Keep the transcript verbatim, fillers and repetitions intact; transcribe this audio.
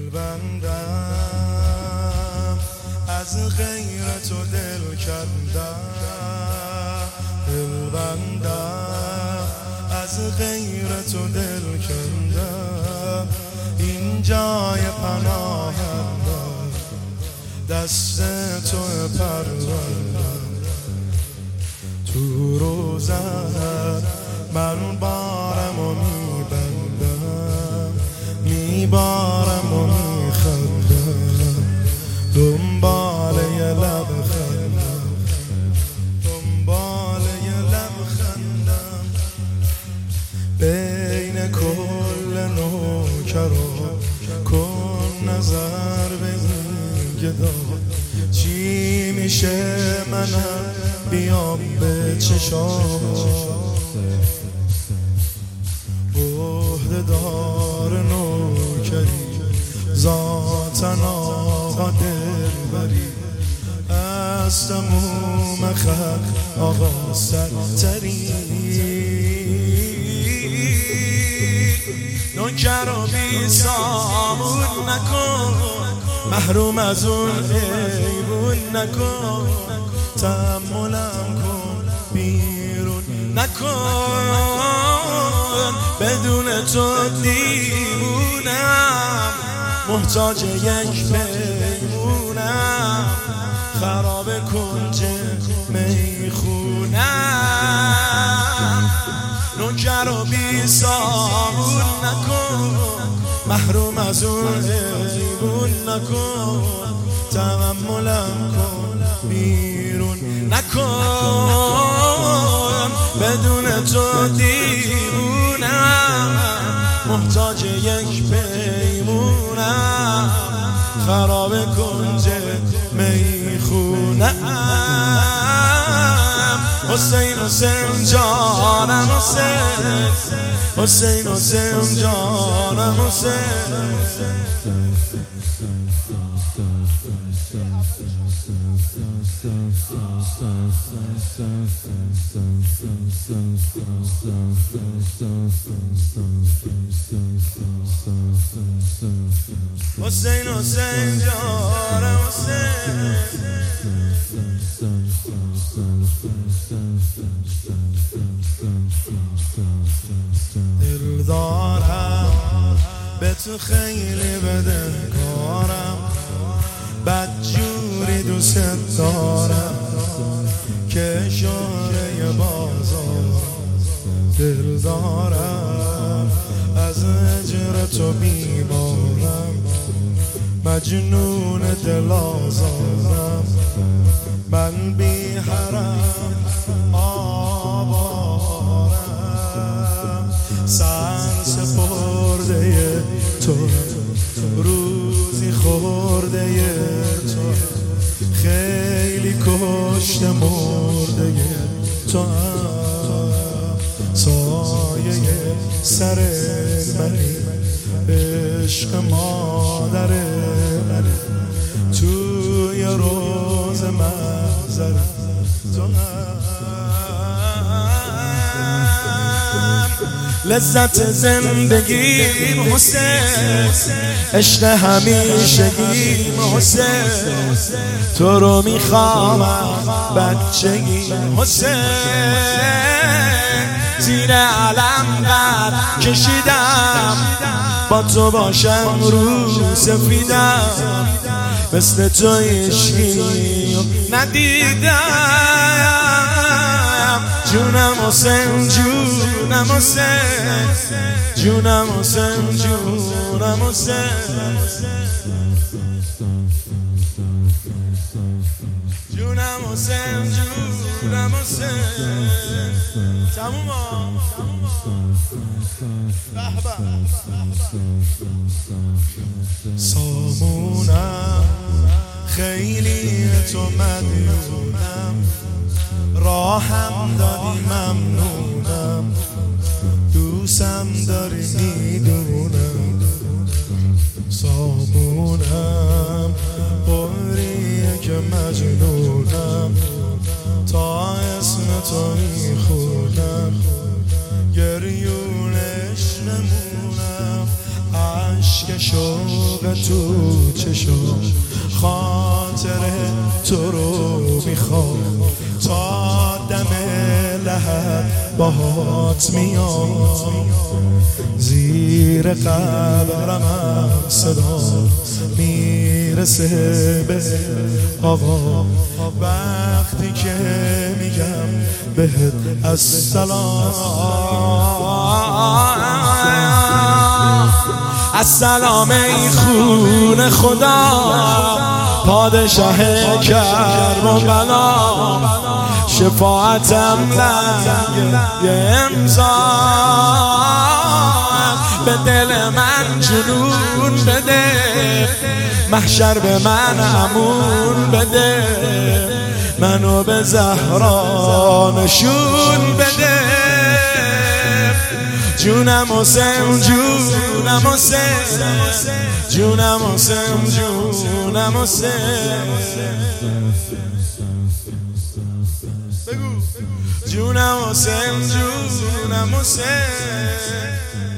بندم از غیر تو دل کندم، دل بندم از غیر تو دل کندم. این جای پناهم دست تو پروردم، تو روزت من بارم و میبندم، میبارم و میخندم، دنبال یه لبخندم، دنبال یه لبخندم. بین کل نوکران کن نظر به این گدا، چی میشه منم بیام به چشام. عهده دار نوکری ذاتن آقا دلبری، از تموم خلق آقا سرتری. نوکر و بی سامون نکن، محروم از اون حیوون نکن، تحملم کن بیرون نکن. بدون تو دیوونم، محتاج یک میمونم، خراب کنج میخونم. نوکر و بی سامون نکن، محروم از اون حیوون نکن، تحملم کن بیرون نکن. بدون تو دیوونم، محتاج یک میمونم، خراب کنج میخونم. حسین حسین جانم حسین، حسین حسین جانم حسین. حسین حسین جانم حسین. دل دارم به تو خیلی بدهکارم، بدجوری دوست دارم که شاره بازارم. دل دارم از هجر تو بیمارم، مجنون دل آزارم. من بی حرم آوارم، سر سپرده تو، روزی خورده تو، خیلی کشته مرده تو. سایه سر منی، عشق مادر منی، توی روز محضر تو هم. لذت زندگیم حسین، عشق همیشگیم حسین، تو رو میخوامم بچگیم حسین. زیر علم قد کشیدم، با تو باشم رو سفیدم، مثل تو عشقی ندیدم. جونم حسین جونم حسین، جونم حسین جونم حسین، جونم حسین جونم حسین. تموم سامونم، خیلی تو مدیونم، راهم دادی ممنونم، دوستم داری میدونم. سامونم قوریه که مجنونم، تا اسم تو میخونم، گریونش نمونم. عشق اشک شوق تو چشم خاطر تو رو میخوام تا دم لحد باهات میام زیر قبرم صدا میرسه به آقا وقتی که میگم بهت السلام السلام ای خون خدا پادشاه کرب و بلا شفاعتم لنگ امضا به دل من جنون بده محشر به من امون بده منو به زهرا نشون بده جونم حسین جونم حسین جونم حسین جونم حسین جونم حسین جونم حسین